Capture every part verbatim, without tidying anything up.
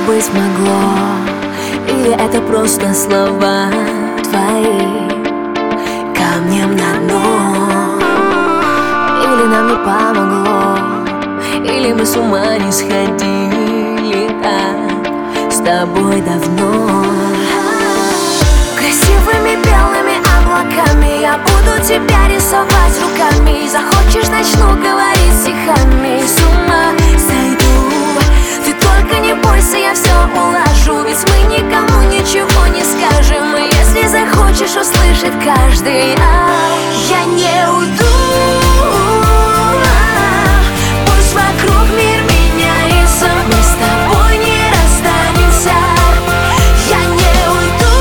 быть могло? Или это просто слова твои камнем на дно? Или нам не помогло? Или мы с ума не сходили так с тобой давно? Красивыми белыми облаками я буду тебя рисовать руками. Захочешь, начну говорить стихами. С ума сойду. Ты только не бойся, я все улажу. Ведь мы никому ничего не скажем. И если захочешь услышать каждый, а я не уйду. Пусть вокруг мир меняется, мы с тобой не расстанемся. Я не уйду.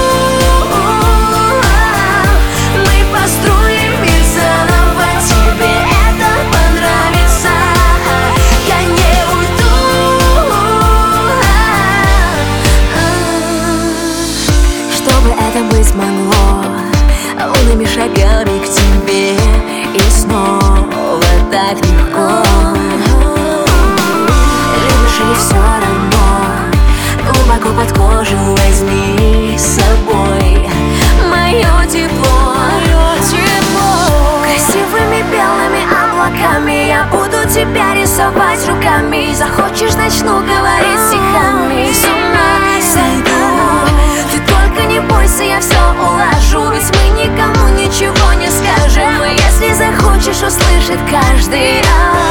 Мы построим мир заново, тебе это понравится. Я не уйду. Чтобы это быть могло, лунными шагами к тебе, и снова так легко. Любишь или все равно, глубоко под кожу возьми с собой мое тепло, тепло. Красивыми белыми облаками я буду тебя рисовать руками. Захочешь, начну говорить стихами. С ума сойду. Ты только не бойся, я все улажу. Ведь мы никому ничего не скажем. И если захочешь услышать каждый раз,